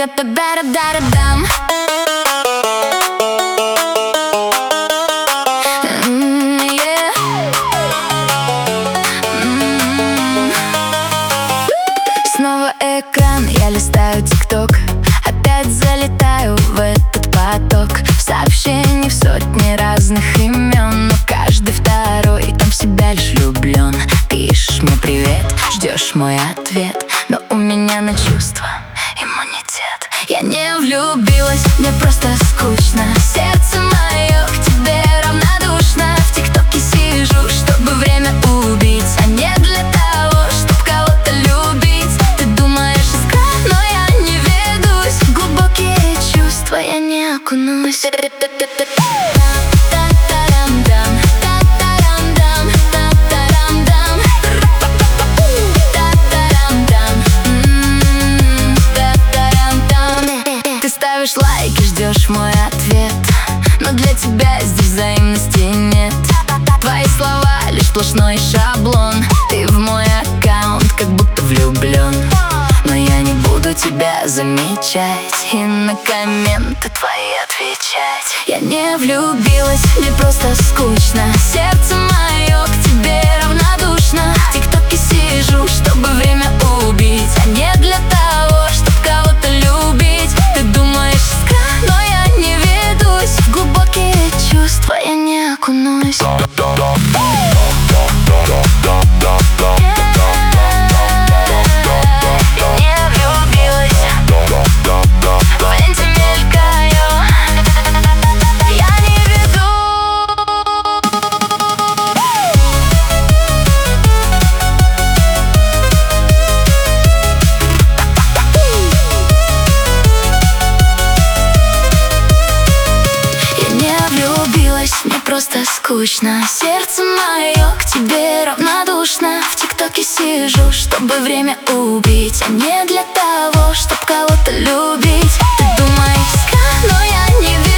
Та-да-да-да-да-да-дам. Снова экран, я листаю ТикТок, опять залетаю в этот поток сообщений в сотни разных имен, но каждый второй там в себя лишь влюблен. Пишешь мне привет, ждешь мой ответ, но у меня на чувства иммунитет. Я не влюбилась, мне просто скучно. Сердце мое к тебе равнодушно. В ТикТоке сижу, чтобы время убить, а не для того, чтоб кого-то любить. Ты думаешь, искра, но я не ведусь. В глубокие чувства я не окунусь. Ты ставишь лайк и ждешь мой ответ, но для тебя здесь взаимности нет. Твои слова лишь сплошной шаблон. Ты в мой аккаунт как будто влюблен, но я не буду тебя замечать и на комменты твои отвечать. Я не влюбилась, мне просто скучно. Сердце мое к тебе равнодушно. В ТикТоке сижу, чтобы время убить, а не для того, чтоб кого-то любить. Ты думаешь, искра, но я не ведусь. В глубокие чувства я не окунусь. Мне просто скучно. Сердце мое к тебе равнодушно. В ТикТоке сижу, чтобы время убить, а не для того, чтоб кого-то любить. Ты думаешь, искра, но я не верю.